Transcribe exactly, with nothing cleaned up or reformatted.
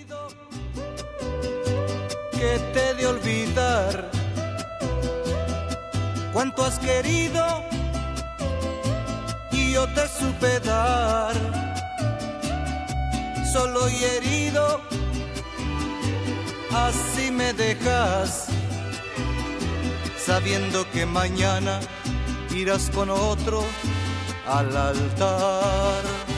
Que te de olvidar cuánto has querido y yo te supe dar, solo y herido, así me dejas, sabiendo que mañana irás con otro al altar.